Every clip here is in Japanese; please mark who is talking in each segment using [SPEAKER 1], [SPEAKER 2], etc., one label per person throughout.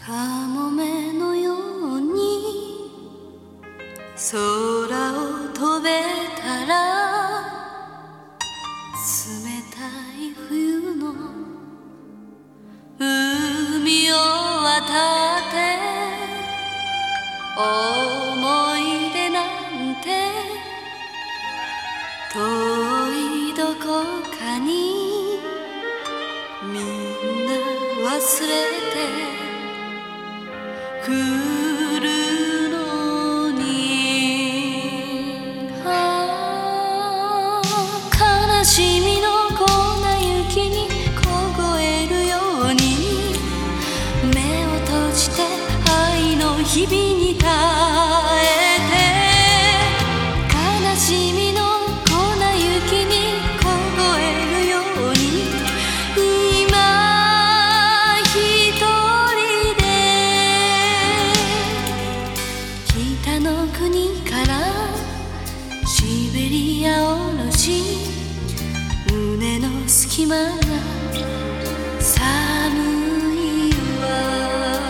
[SPEAKER 1] カモメのように空を飛べたら、冷たい冬の海を渡って思い出なんて遠いどこかにみんな忘れて来るのに、悲しみの粉雪に凍えるように目を閉じて愛の日々に耐えて、悲しみの粉雪に凍えるように今一人で北の国からシベリアおろし、胸の隙間が寒いわ。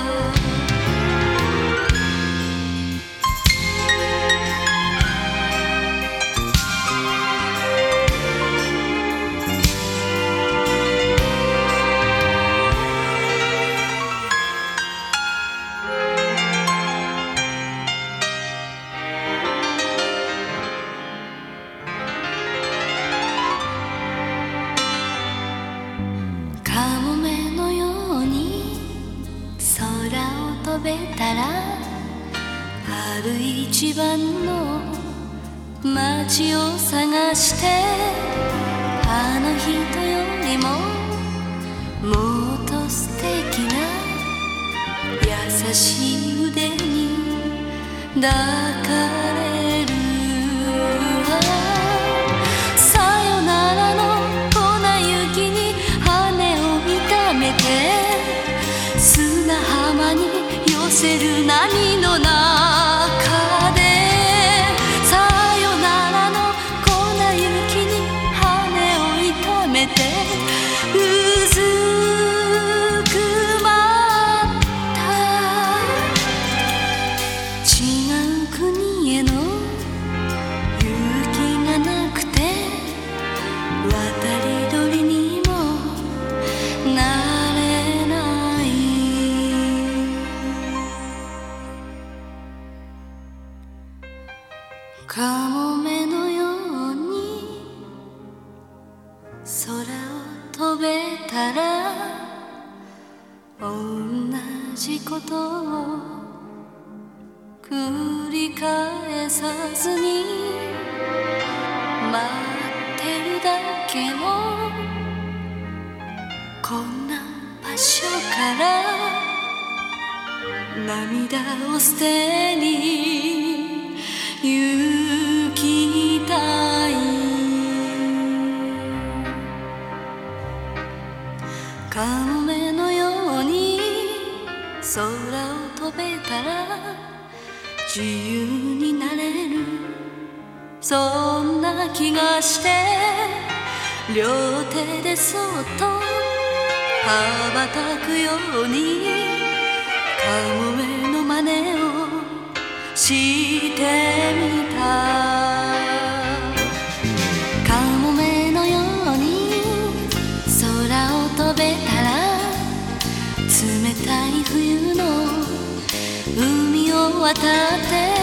[SPEAKER 1] カモメのように空を飛べたら、春一番の街を探して、あの人よりももっと素敵な優しい腕に抱かれるわ。さよならの粉雪に羽を痛めて、砂浜に寄せる波の中で、さよならの粉雪に羽を痛めてうずくまった。違う国への勇気がなくて渡り鳥にもなれない。カモメのように空を飛べたら、同じことを繰り返さずに待ってるだけのこんな場所から涙を捨てに行きたい。カモメのように空を飛べたら自由になれる、そんな気がして、両手でそっと羽ばたくようにカモメの真似をしてみた。カモメのように空を飛べたら、冷たい冬の海を渡って